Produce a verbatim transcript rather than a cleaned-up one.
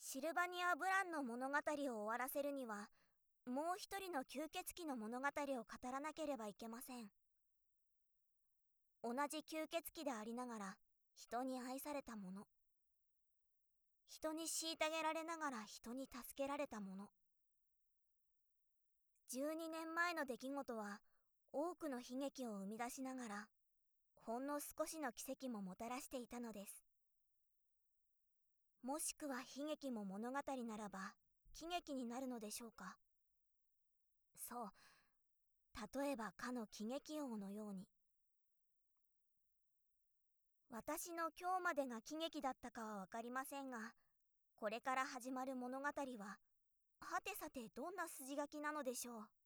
シルバニア・ブランの物語を終わらせるには、もう一人の吸血鬼の物語を語らなければいけません。同じ吸血鬼でありながら、人に愛されたもの。人に虐げられながら人に助けられたもの。じゅうにねんまえの出来事は、多くの悲劇を生み出しながら、ほんの少しの奇跡ももたらしていたのです。もしくは悲劇も物語ならば喜劇になるのでしょうか。そう、例えばかの喜劇王のように。私の今日までが喜劇だったかはわかりませんが、これから始まる物語は、はてさてどんな筋書きなのでしょう。